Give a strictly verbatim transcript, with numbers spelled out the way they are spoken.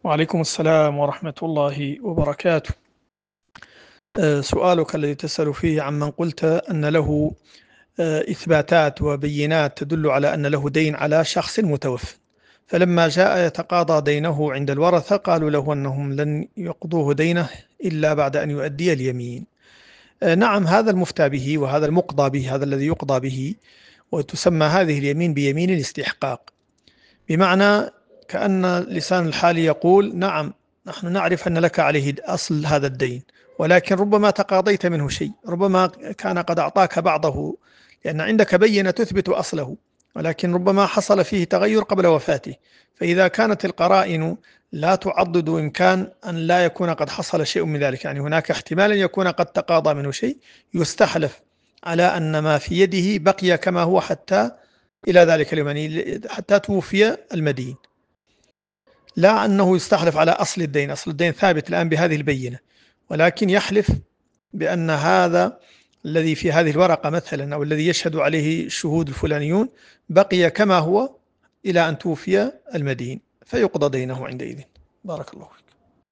وعليكم السلام ورحمة الله وبركاته. آه، سؤالك الذي تسأل فيه عمن قلت أن له آه، إثباتات وبينات تدل على أن له دين على شخص متوفى، فلما جاء يتقاضى دينه عند الورثة قالوا له أنهم لن يقضوه دينه إلا بعد أن يؤدي اليمين. آه، نعم، هذا المفتى به وهذا المقضى به، هذا الذي يقضى به، وتسمى هذه اليمين بيمين الاستحقاق، بمعنى كأن لسان الحال يقول: نعم، نحن نعرف أن لك عليه أصل هذا الدين، ولكن ربما تقاضيت منه شيء، ربما كان قد أعطاك بعضه، لأن عندك بينة تثبت أصله، ولكن ربما حصل فيه تغير قبل وفاته. فإذا كانت القرائن لا تعضد إمكان أن لا يكون قد حصل شيء من ذلك، يعني هناك احتمال أن يكون قد تقاضى منه شيء، يستحلف على أن ما في يده بقي كما هو حتى إلى ذلك اليوم، يعني حتى توفي المدين، لا أنه يستحلف على أصل الدين. أصل الدين ثابت الآن بهذه البينة، ولكن يحلف بأن هذا الذي في هذه الورقة مثلا، أو الذي يشهد عليه الشهود الفلانيون، بقي كما هو إلى أن توفي المدين، فيقضى دينه عندئذ. بارك الله فيك.